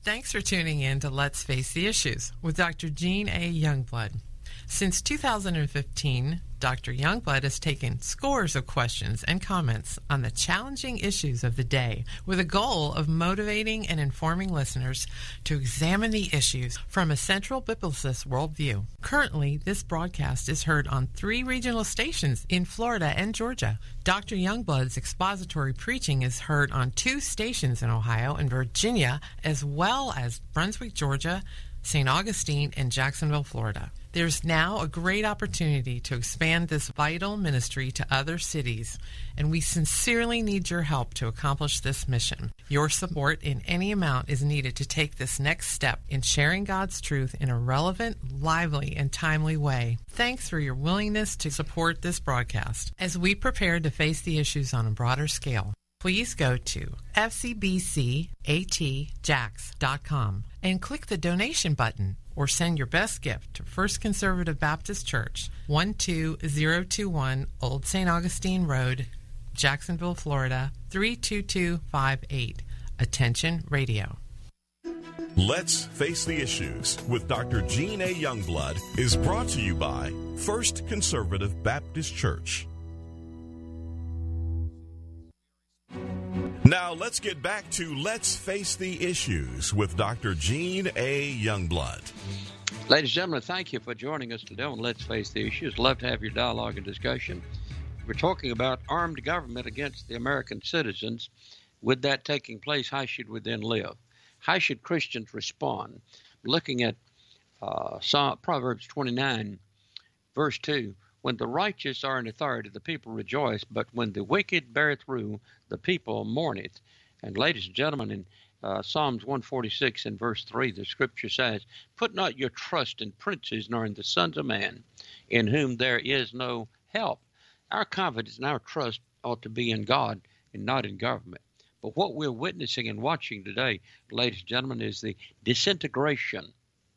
Thanks for tuning in to Let's Face the Issues with Dr. Jean A. Youngblood. Since 2015, Dr. Youngblood has taken scores of questions and comments on the challenging issues of the day with a goal of motivating and informing listeners to examine the issues from a central biblicist worldview. Currently, this broadcast is heard on 3 regional stations in Florida and Georgia. Dr. Youngblood's expository preaching is heard on 2 stations in Ohio and Virginia, as well as Brunswick, Georgia, St. Augustine, and Jacksonville, Florida. There's now a great opportunity to expand this vital ministry to other cities, and we sincerely need your help to accomplish this mission. Your support in any amount is needed to take this next step in sharing God's truth in a relevant, lively, and timely way. Thanks for your willingness to support this broadcast as we prepare to face the issues on a broader scale. Please go to fcbcatjax.com and click the donation button, or send your best gift to First Conservative Baptist Church, 12021 Old St. Augustine Road, Jacksonville, Florida, 32258. Attention Radio. Let's Face the Issues with Dr. Jean A. Youngblood is brought to you by First Conservative Baptist Church. Now let's get back to Let's Face the Issues with Dr. Jean A. Youngblood. Ladies and gentlemen, thank you for joining us today on Let's Face the Issues. Love to have your dialogue and discussion. We're talking about armed government against the American citizens. With that taking place, how should we then live? How should Christians respond? Looking at Proverbs 29, verse 2. When the righteous are in authority, the people rejoice, but when the wicked beareth rule, the people mourneth. And ladies and gentlemen, in Psalms 146 and verse 3, the scripture says, Put not your trust in princes, nor in the sons of man, in whom there is no help. Our confidence and our trust ought to be in God and not in government. But what we're witnessing and watching today, ladies and gentlemen, is the disintegration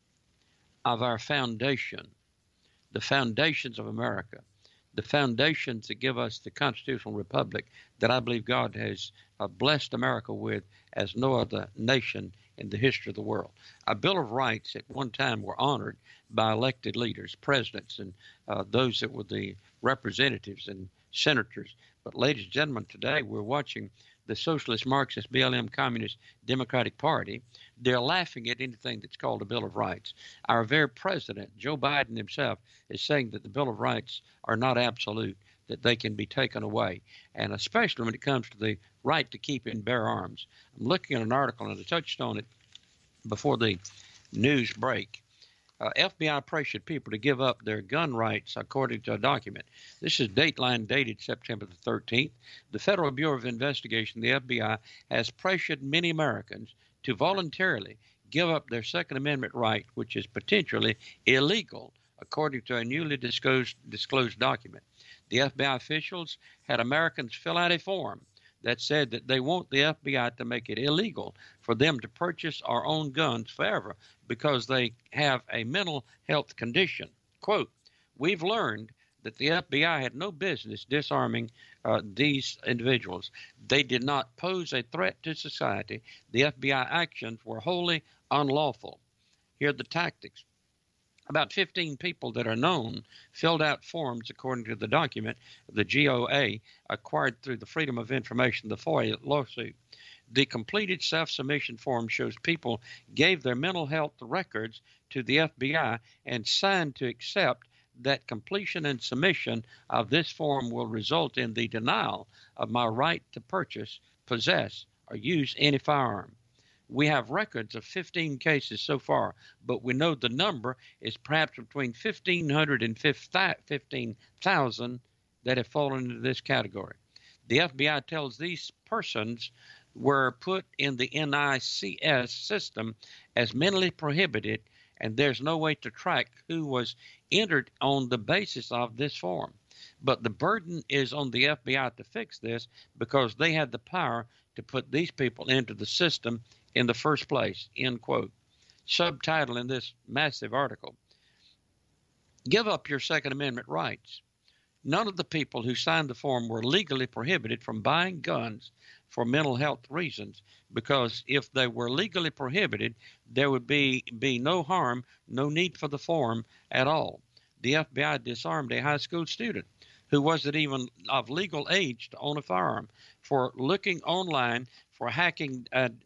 of our foundation. The foundations of America, the foundations that give us the constitutional republic that I believe God has blessed America with as no other nation in the history of the world. Our Bill of Rights at one time were honored by elected leaders, presidents, and those that were the representatives and senators. But ladies and gentlemen, today we're watching the Socialist, Marxist, BLM, Communist, Democratic Party. They're laughing at anything that's called a Bill of Rights. Our very president, Joe Biden himself, is saying that the Bill of Rights are not absolute, that they can be taken away, and especially when it comes to the right to keep and bear arms. I'm looking at an article, and I touched on it before the news break. FBI pressured people to give up their gun rights, according to a document. This is Dateline dated September the 13th. The Federal Bureau of Investigation, the FBI, has pressured many Americans to voluntarily give up their Second Amendment right, which is potentially illegal, according to a newly disclosed document. The FBI officials had Americans fill out a form that said that they want the FBI to make it illegal for them to purchase or own guns forever because they have a mental health condition. Quote, we've learned that the FBI had no business disarming these individuals. They did not pose a threat to society. The FBI actions were wholly unlawful. Here are the tactics. About 15 people that are known filled out forms according to the document the GOA acquired through the Freedom of Information, the FOIA lawsuit. The completed self-submission form shows people gave their mental health records to the FBI and signed to accept that completion and submission of this form will result in the denial of my right to purchase, possess, or use any firearm. We have records of 15 cases so far, but we know the number is perhaps between 1,500 and 15,000 that have fallen into this category. The FBI tells these persons were put in the NICS system as mentally prohibited, and there's no way to track who was entered on the basis of this form. But the burden is on the FBI to fix this because they had the power to put these people into the system in the first place, end quote. Subtitle in this massive article, give up your Second Amendment rights. None of the people who signed the form were legally prohibited from buying guns for mental health reasons, because if they were legally prohibited, there would be no harm, no need for the form at all. The FBI disarmed a high school student who wasn't even of legal age to own a firearm for looking online for hacking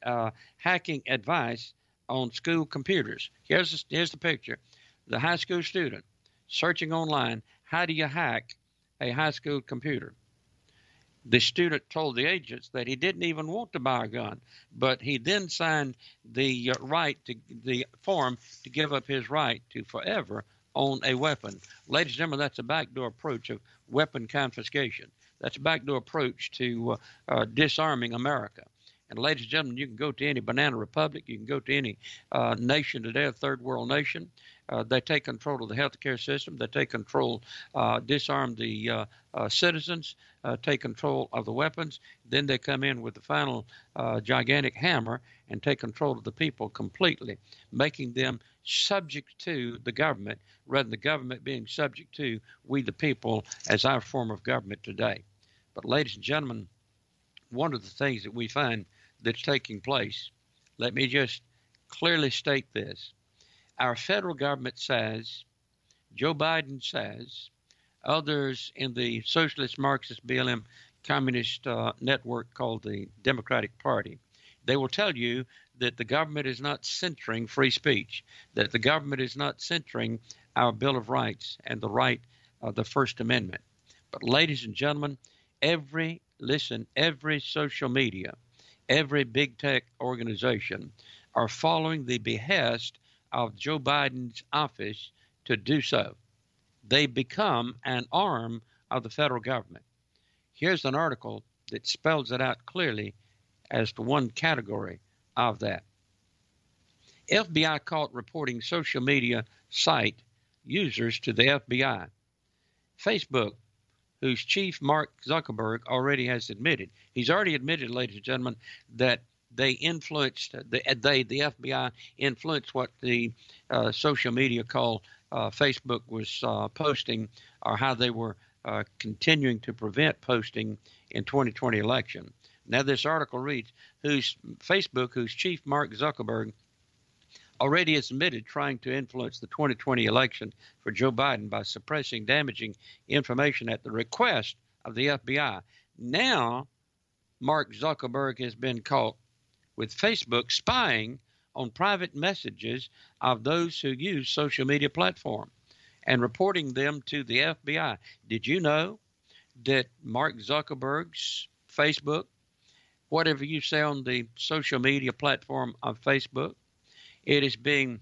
advice on school computers. Here's the picture. The high school student searching online, how do you hack a high school computer? The student told the agents that he didn't even want to buy a gun, but he then signed the the form to give up his right to forever own a weapon. Ladies and gentlemen, that's a backdoor approach of weapon confiscation. That's a backdoor approach to disarming America. And ladies and gentlemen, you can go to any banana republic, you can go to any nation today, a third world nation. They take control of the healthcare system. They take control, disarm the citizens, take control of the weapons. Then they come in with the final gigantic hammer and take control of the people completely, making them subject to the government rather than the government being subject to we the people as our form of government today. But ladies and gentlemen, one of the things that we find that's taking place, let me just clearly state this. Our federal government says, Joe Biden says, others in the socialist Marxist BLM communist network called the Democratic Party, they will tell you that the government is not centering free speech, that the government is not centering our Bill of Rights and the right of the First Amendment. But ladies and gentlemen, every social media, every big tech organization are following the behest of Joe Biden's office to do so. They become an arm of the federal government. Here's an article that spells it out clearly as to one category of that. FBI caught reporting social media site users to the FBI. Facebook, whose chief Mark Zuckerberg already has admitted, he's already admitted, ladies and gentlemen, that they influenced, the FBI influenced what the social media called Facebook was posting, or how they were continuing to prevent posting in 2020 election. Now this article reads, whose chief Mark Zuckerberg already has admitted trying to influence the 2020 election for Joe Biden by suppressing damaging information at the request of the FBI. Now Mark Zuckerberg has been caught with Facebook spying on private messages of those who use social media platform and reporting them to the FBI. Did you know that Mark Zuckerberg's Facebook, whatever you say on the social media platform of Facebook, it is being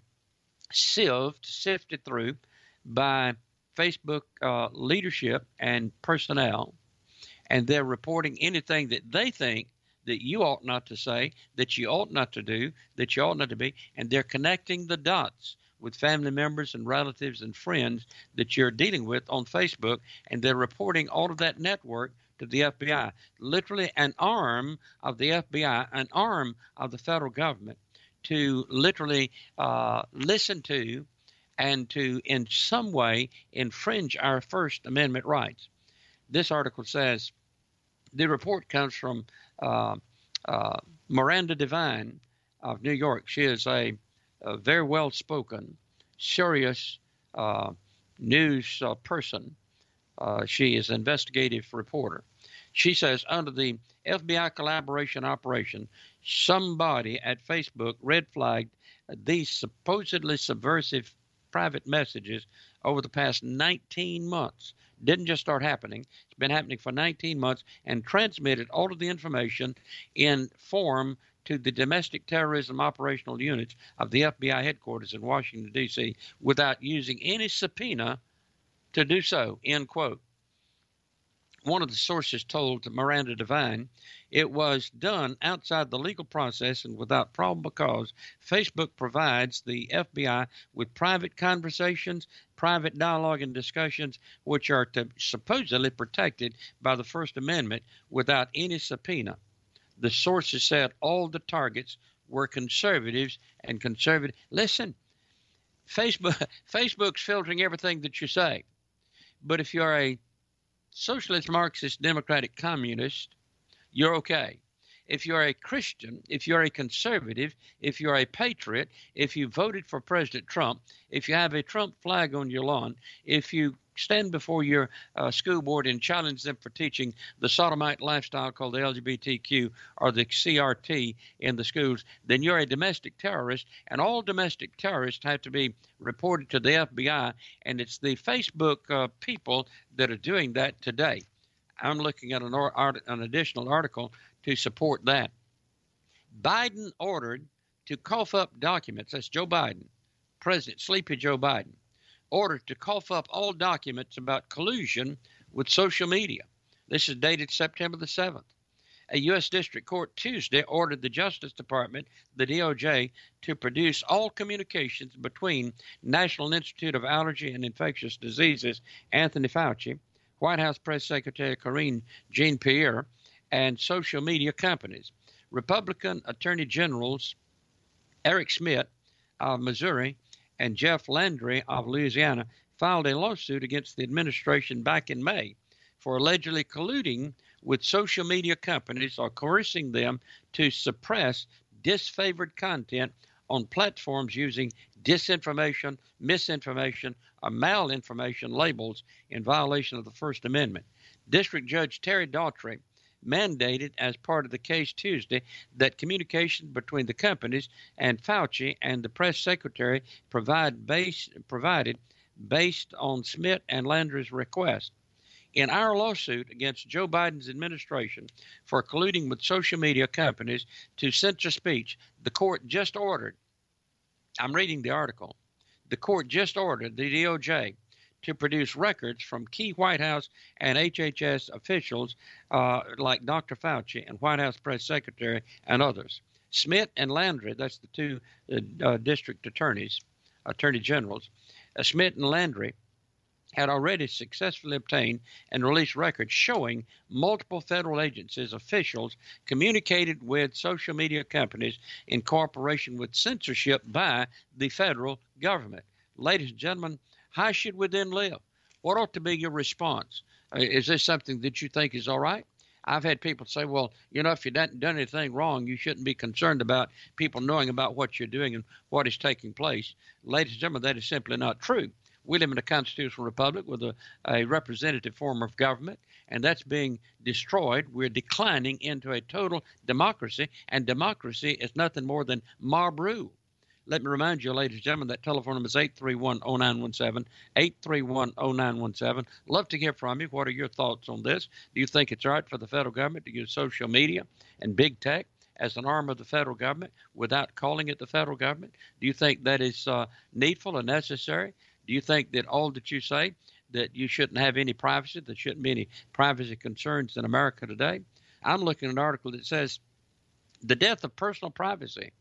sifted through by Facebook leadership and personnel, and they're reporting anything that they think that you ought not to say, that you ought not to do, that you ought not to be, and they're connecting the dots with family members and relatives and friends that you're dealing with on Facebook, and they're reporting all of that network to the FBI. Literally an arm of the FBI, an arm of the federal government, to literally listen to and to in some way infringe our First Amendment rights. This article says, the report comes from Miranda Devine of New York. She is a very well-spoken, serious news person. She is an investigative reporter. She says, under the FBI collaboration operation, somebody at Facebook red flagged these supposedly subversive private messages over the past 19 months. Didn't just start happening. It's been happening for 19 months, and transmitted all of the information in form to the domestic terrorism operational units of the FBI headquarters in Washington, D.C., without using any subpoena to do so, end quote. One of the sources told Miranda Devine it was done outside the legal process and without problem because Facebook provides the FBI with private conversations, private dialogue and discussions, which are supposedly protected by the First Amendment without any subpoena. The sources said all the targets were conservatives and conservative. Listen, Facebook's filtering everything that you say. But if you're a socialist, Marxist, Democratic, communist, you're okay. if you're a Christian, if you're a conservative, if you're a patriot, if you voted for President Trump, if you have a Trump flag on your lawn, if you stand before your school board and challenge them for teaching the sodomite lifestyle called the LGBTQ or the CRT in the schools, then you're a domestic terrorist, and all domestic terrorists have to be reported to the FBI, and it's the Facebook people that are doing that today. I'm looking at an additional article to support that. Biden ordered to cough up documents. That's Joe Biden, President Sleepy Joe Biden, ordered to cough up all documents about collusion with social media. This is dated September the 7th. A U.S. District Court Tuesday ordered the Justice Department, the DOJ, to produce all communications between National Institute of Allergy and Infectious Diseases, Anthony Fauci, White House Press Secretary Karine Jean-Pierre, and social media companies. Republican Attorney Generals Eric Schmidt of Missouri and Jeff Landry of Louisiana filed a lawsuit against the administration back in May for allegedly colluding with social media companies or coercing them to suppress disfavored content on platforms using disinformation, misinformation, or malinformation labels in violation of the First Amendment. District Judge Terry Daughtry mandated as part of the case Tuesday that communication between the companies and Fauci and the press secretary provided based on Schmidt and Landry's request. In our lawsuit against Joe Biden's administration for colluding with social media companies to censor speech, the court just ordered, I'm reading the article, the court just ordered the DOJ to produce records from key White House and HHS officials like Dr. Fauci and White House Press Secretary and others. Schmidt and Landry, that's the two district attorney generals, Schmidt and Landry had already successfully obtained and released records showing multiple federal agencies, officials communicated with social media companies in cooperation with censorship by the federal government. Ladies and gentlemen, how should we then live? What ought to be your response? Is this something that you think is all right? I've had people say, well, if you haven't done anything wrong, you shouldn't be concerned about people knowing about what you're doing and what is taking place. Ladies and gentlemen, that is simply not true. We live in a constitutional republic with a representative form of government, and that's being destroyed. We're declining into a total democracy, and democracy is nothing more than mob rule. Let me remind you, ladies and gentlemen, that telephone number is 831-0917, 831-0917. Love to hear from you. What are your thoughts on this? Do you think it's all right for the federal government to use social media and big tech as an arm of the federal government without calling it the federal government? Do you think that is needful and necessary? Do you think that all that you say, that you shouldn't have any privacy, there shouldn't be any privacy concerns in America today? I'm looking at an article that says the death of personal privacy,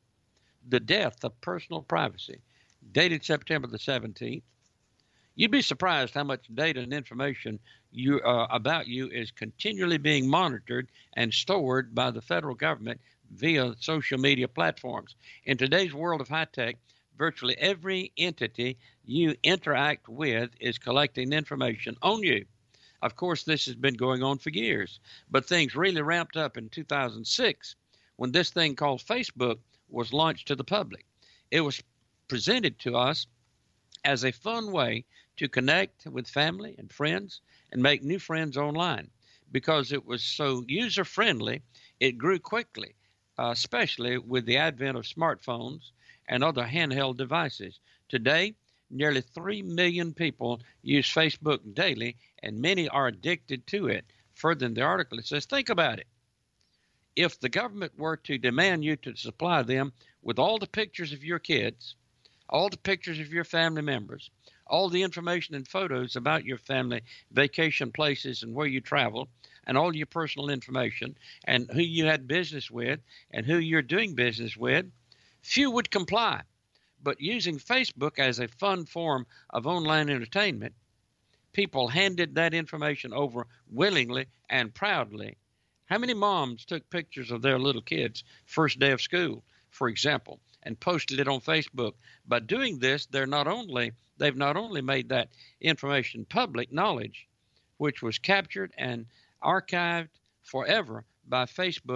dated September the 17th. You'd be surprised how much data and information about you is continually being monitored and stored by the federal government via social media platforms. In today's world of high tech, virtually every entity you interact with is collecting information on you. Of course, this has been going on for years, but things really ramped up in 2006 when this thing called Facebook was launched to the public. It was presented to us as a fun way to connect with family and friends and make new friends online. Because it was so user-friendly, it grew quickly, especially with the advent of smartphones and other handheld devices. Today, nearly 3 million people use Facebook daily, and many are addicted to it. Further in the article, it says, think about it. If the government were to demand you to supply them with all the pictures of your kids, all the pictures of your family members, all the information and photos about your family, vacation places and where you travel, and all your personal information, and who you had business with and who you're doing business with, few would comply. But using Facebook as a fun form of online entertainment, people handed that information over willingly and proudly. How many moms took pictures of their little kids' first day of school, for example, and posted it on Facebook? By doing this, they've not only made that information public knowledge, which was captured and archived forever by Facebook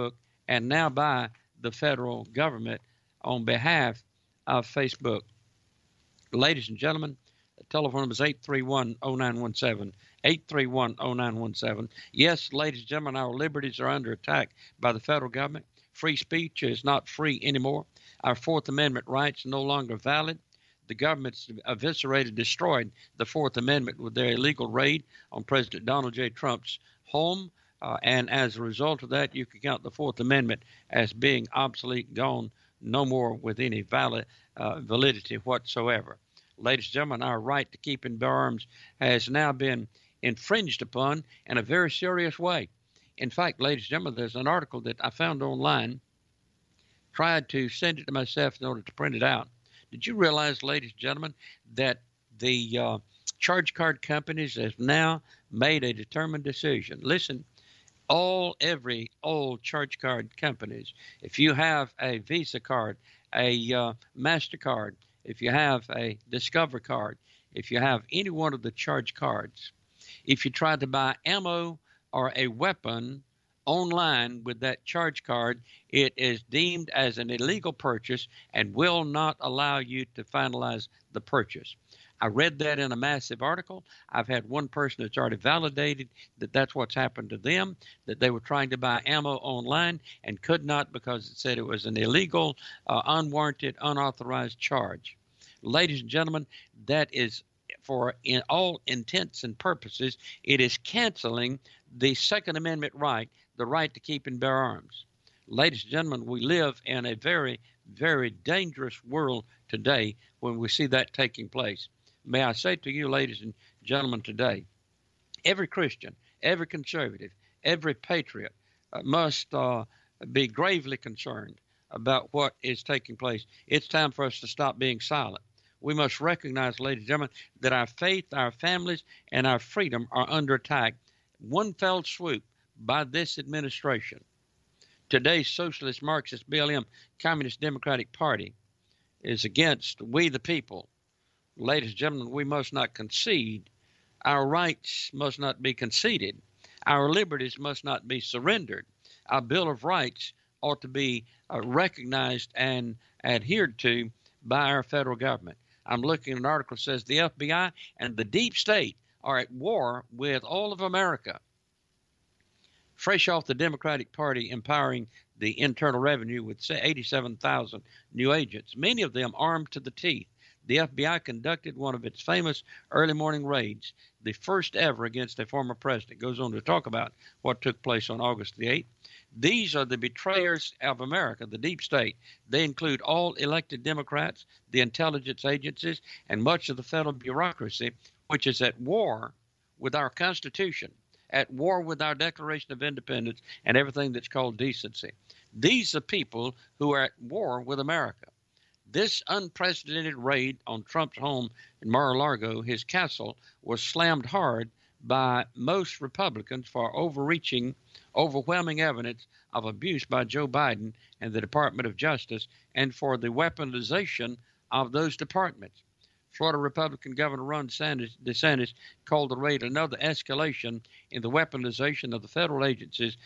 and now by the federal government on behalf of Facebook. Ladies and gentlemen, the telephone number is 831-0917, 831-0917. Yes, ladies and gentlemen, our liberties are under attack by the federal government. Free speech is not free anymore. Our Fourth Amendment rights are no longer valid. The government's eviscerated, destroyed the Fourth Amendment with their illegal raid on President Donald J. Trump's home. And as a result of that, you can count the Fourth Amendment as being obsolete, gone, no more with any validity whatsoever. Ladies and gentlemen, our right to keep and bear arms has now been infringed upon in a very serious way. In fact, ladies and gentlemen, there's an article that I found online, tried to send it to myself in order to print it out. Did you realize, ladies and gentlemen, that the charge card companies have now made a determined decision? Listen, every old charge card companies, if you have a Visa card, a MasterCard, if you have a Discover card, if you have any one of the charge cards, if you try to buy ammo or a weapon online with that charge card, it is deemed as an illegal purchase and will not allow you to finalize the purchase. I read that in a massive article. I've had one person that's already validated that that's what's happened to them, that they were trying to buy ammo online and could not because it said it was an illegal, unwarranted, unauthorized charge. Ladies and gentlemen, that is, for in all intents and purposes, it is canceling the Second Amendment right, the right to keep and bear arms. Ladies and gentlemen, we live in a very, very dangerous world today when we see that taking place. May I say to you, ladies and gentlemen, today, every Christian, every conservative, every patriot must be gravely concerned about what is taking place. It's time for us to stop being silent. We must recognize, ladies and gentlemen, that our faith, our families, and our freedom are under attack. One fell swoop by this administration. Today's Socialist, Marxist, BLM, Communist Democratic Party is against we the people. Ladies and gentlemen, we must not concede. Our rights must not be conceded. Our liberties must not be surrendered. Our Bill of Rights ought to be recognized and adhered to by our federal government. I'm looking at an article that says the FBI and the deep state are at war with all of America. Fresh off the Democratic Party empowering the Internal Revenue with 87,000 new agents, many of them armed to the teeth. The FBI conducted one of its famous early morning raids, the first ever against a former president. It goes on to talk about what took place on August the 8th. These are the betrayers of America, the deep state. They include all elected Democrats, the intelligence agencies, and much of the federal bureaucracy, which is at war with our Constitution, at war with our Declaration of Independence, and everything that's called decency. These are people who are at war with America. This unprecedented raid on Trump's home in Mar-a-Lago, his castle, was slammed hard by most Republicans for overwhelming evidence of abuse by Joe Biden and the Department of Justice and for the weaponization of those departments. Florida Republican Governor Ron DeSantis called the raid another escalation in the weaponization of the federal agencies,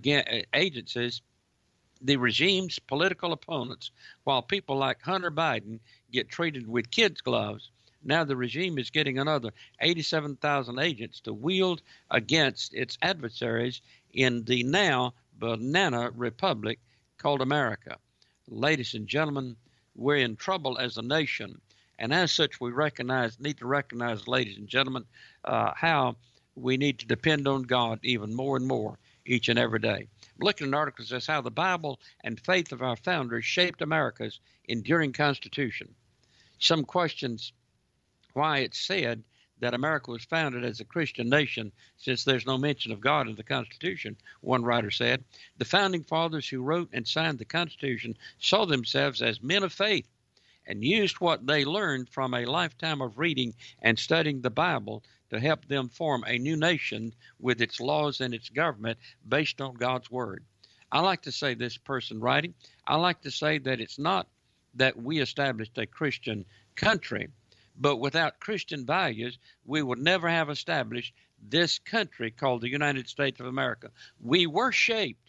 the regime's political opponents. While people like Hunter Biden get treated with kids' gloves, now the regime is getting another 87,000 agents to wield against its adversaries in the now banana republic called America. Ladies and gentlemen, we're in trouble as a nation. And as such, we need to recognize, ladies and gentlemen, how we need to depend on God even more and more each and every day. I'm looking at an article that says how the Bible and faith of our founders shaped America's enduring Constitution. Some questions why it's said that America was founded as a Christian nation since there's no mention of God in the Constitution, one writer said. The founding fathers who wrote and signed the Constitution saw themselves as men of faith and used what they learned from a lifetime of reading and studying the Bible to help them form a new nation with its laws and its government based on God's Word. I like to say, this person writing, I like to say that it's not that we established a Christian country, but without Christian values, we would never have established this country called the United States of America. We were shaped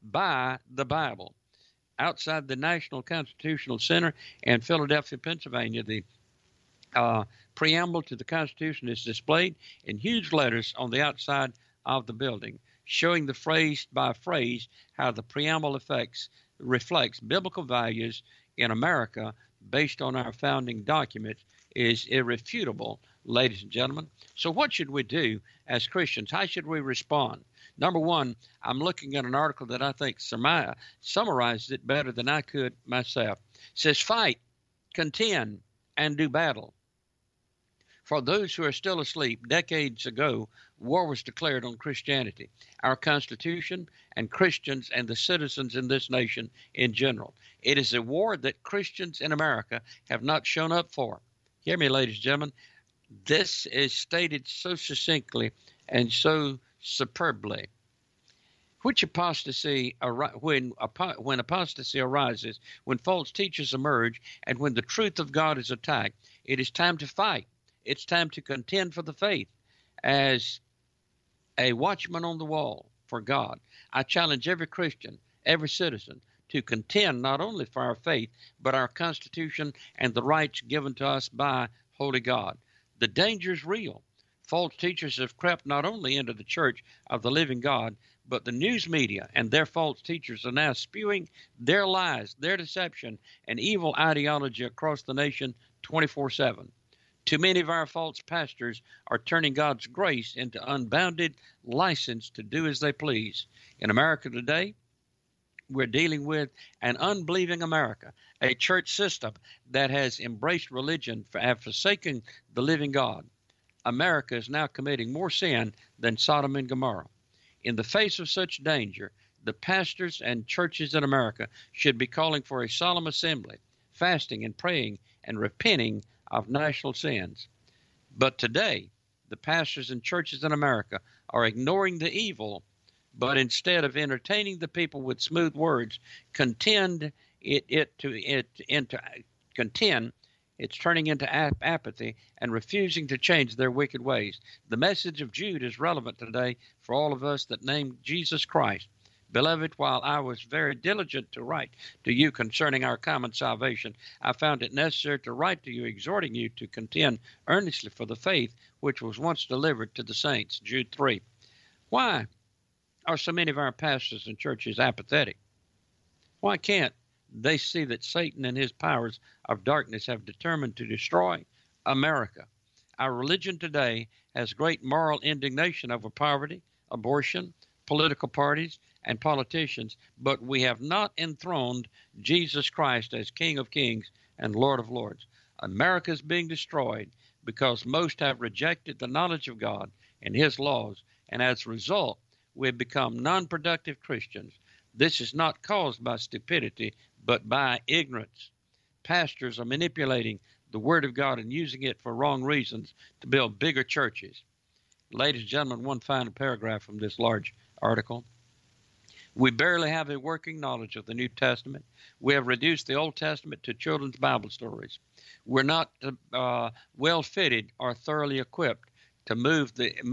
by the Bible. Outside the National Constitutional Center in Philadelphia, Pennsylvania, the preamble to the Constitution is displayed in huge letters on the outside of the building, showing the phrase by phrase how the preamble reflects biblical values in America based on our founding documents is irrefutable, ladies and gentlemen. So what should we do as Christians? How should we respond? Number one, I'm looking at an article that I think summarizes it better than I could myself. It says, fight, contend, and do battle. For those who are still asleep, decades ago, war was declared on Christianity, our Constitution, and Christians and the citizens in this nation in general. It is a war that Christians in America have not shown up for. Hear me, ladies and gentlemen. This is stated so succinctly and so superbly. When apostasy arises, when false teachers emerge, and when the truth of God is attacked, it is time to fight. It's time to contend for the faith as a watchman on the wall for God. I challenge every Christian, every citizen, to contend not only for our faith, but our Constitution and the rights given to us by Holy God. The danger is real. False teachers have crept not only into the church of the living God, but the news media and their false teachers are now spewing their lies, their deception, and evil ideology across the nation 24/7. Too many of our false pastors are turning God's grace into unbounded license to do as they please. In America today, we're dealing with an unbelieving America, a church system that has embraced religion have forsaken the living God. America is now committing more sin than Sodom and Gomorrah. In the face of such danger, the pastors and churches in America should be calling for a solemn assembly, fasting and praying and repenting of national sins. But today, the pastors and churches in America are ignoring the evil, but instead of entertaining the people with smooth words, it's turning into apathy and refusing to change their wicked ways. The message of Jude is relevant today for all of us that name Jesus Christ. Beloved, while I was very diligent to write to you concerning our common salvation, I found it necessary to write to you, exhorting you to contend earnestly for the faith which was once delivered to the saints. Jude 3. Why are so many of our pastors and churches apathetic? Why can't they see that Satan and his powers of darkness have determined to destroy America? Our religion today has great moral indignation over poverty, abortion, political parties, and politicians, but we have not enthroned Jesus Christ as King of Kings and Lord of Lords. America is being destroyed because most have rejected the knowledge of God and his laws, and as a result, we have become non-productive Christians. This is not caused by stupidity, but by ignorance. Pastors are manipulating the Word of God and using it for wrong reasons to build bigger churches. Ladies and gentlemen, one final paragraph from this large article. We barely have a working knowledge of the New Testament. We have reduced the Old Testament to children's Bible stories. We're not well fitted or thoroughly equipped to move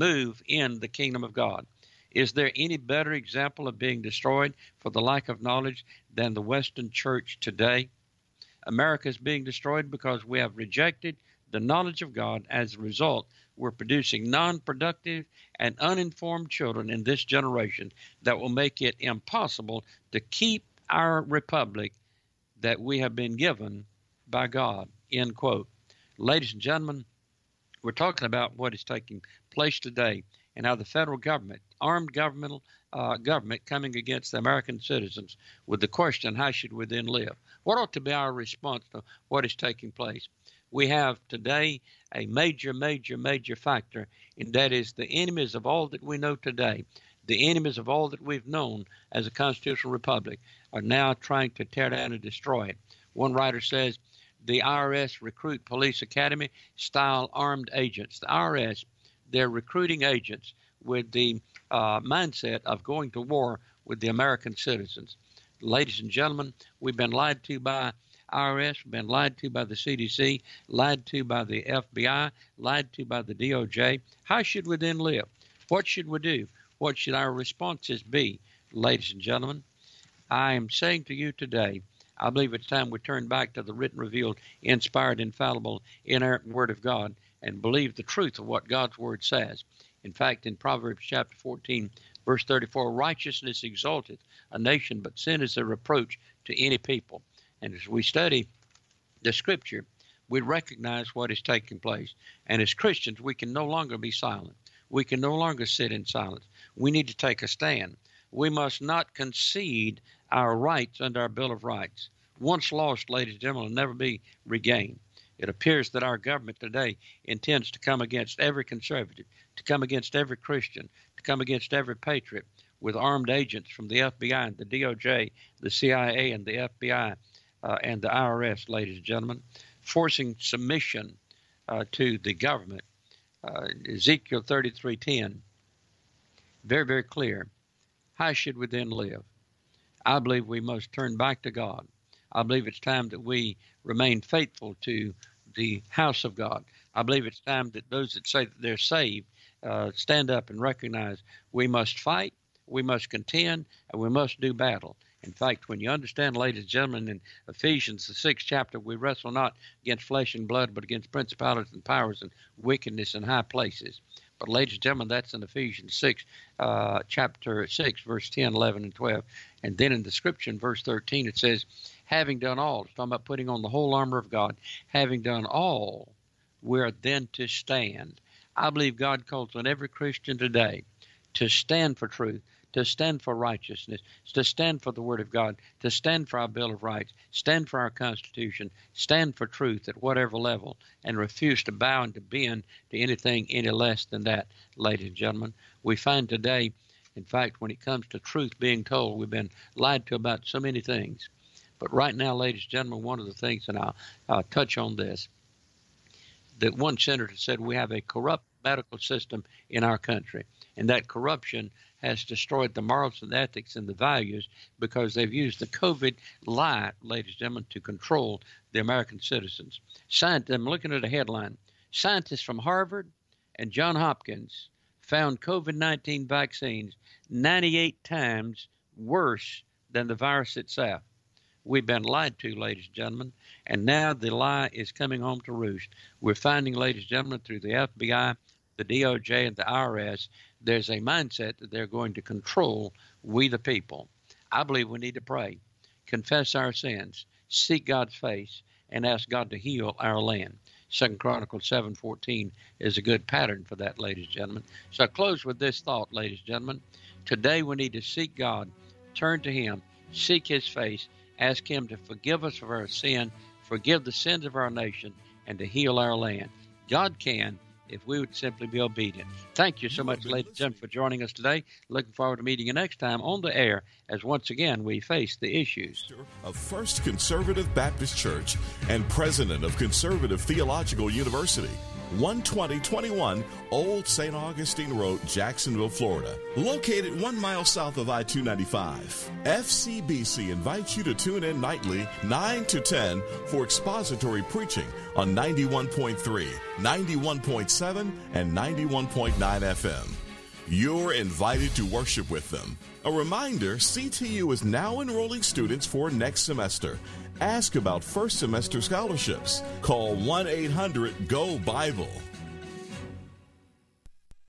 in the kingdom of God. Is there any better example of being destroyed for the lack of knowledge than the Western church today? America is being destroyed because we have rejected the knowledge of God. As a result, we're producing non-productive and uninformed children in this generation that will make it impossible to keep our republic that we have been given by God, end quote. Ladies and gentlemen, we're talking about what is taking place today and how the federal government, armed government coming against the American citizens with the question, how should we then live? What ought to be our response to what is taking place? We have today a major factor, and that is the enemies of all that we know today, the enemies of all that we've known as a constitutional republic, are now trying to tear down and destroy it. One writer says the IRS recruit police academy style armed agents. The IRS, they're recruiting agents with the mindset of going to war with the American citizens. Ladies and gentlemen, we've been lied to by IRS, been lied to by the CDC, lied to by the FBI, lied to by the DOJ. How should we then live? What should we do? What should our responses be, ladies and gentlemen? I am saying to you today, I believe it's time we turn back to the written, revealed, inspired, infallible, inerrant Word of God and believe the truth of what God's Word says. In fact, in Proverbs chapter 14, verse 34, righteousness exalteth a nation, but sin is a reproach to any people. And as we study the Scripture, we recognize what is taking place. And as Christians, we can no longer be silent. We can no longer sit in silence. We need to take a stand. We must not concede our rights under our Bill of Rights. Once lost, ladies and gentlemen, will never be regained. It appears that our government today intends to come against every conservative, to come against every Christian, to come against every patriot with armed agents from the FBI and the DOJ, the CIA and the FBI and the IRS, ladies and gentlemen, forcing submission to the government. Ezekiel 33:10, very, very clear. How should we then live? I believe we must turn back to God. I believe it's time that we remain faithful to the house of God. I believe it's time that those that say that they're saved stand up and recognize we must fight, we must contend, and we must do battle. In fact, when you understand, ladies and gentlemen, in Ephesians, the 6th chapter, we wrestle not against flesh and blood, but against principalities and powers and wickedness in high places. But, ladies and gentlemen, that's in Ephesians 6, chapter 6, verse 10, 11, and 12. And then in the scripture, in verse 13, it says, having done all, it's talking about putting on the whole armor of God, having done all, we're then to stand. I believe God calls on every Christian today to stand for truth, to stand for righteousness, to stand for the Word of God, to stand for our Bill of Rights, stand for our Constitution, stand for truth at whatever level, and refuse to bow and to bend to anything any less than that, ladies and gentlemen. We find today, in fact, when it comes to truth being told, we've been lied to about so many things. But right now, ladies and gentlemen, one of the things, and I'll touch on this, that one senator said we have a corrupt medical system in our country, and that corruption has destroyed the morals and the ethics and the values because they've used the COVID lie, ladies and gentlemen, to control the American citizens. I'm looking at a headline. Scientists from Harvard and Johns Hopkins found COVID-19 vaccines 98 times worse than the virus itself. We've been lied to, ladies and gentlemen, and now the lie is coming home to roost. We're finding, ladies and gentlemen, through the FBI, the DOJ, and the IRS, there's a mindset that they're going to control we the people. I believe we need to pray, confess our sins, seek God's face, and ask God to heal our land. 2 Chronicles 7:14 is a good pattern for that, ladies and gentlemen. So I close with this thought, ladies and gentlemen. Today we need to seek God, turn to Him, seek His face, ask Him to forgive us of our sin, forgive the sins of our nation, and to heal our land. God can, if we would simply be obedient. Thank you so much, ladies and gentlemen, for joining us today. Looking forward to meeting you next time on the air as once again we face the issues. Of First Conservative Baptist Church and president of Conservative Theological University, 12021 Old St. Augustine Road, Jacksonville, Florida. Located 1 mile south of I-295. FCBC invites you to tune in nightly 9 to 10 for expository preaching on 91.3, 91.7, and 91.9 FM. You're invited to worship with them. A reminder, CTU is now enrolling students for next semester. Ask about first semester scholarships. Call 1-800-GO-BIBLE.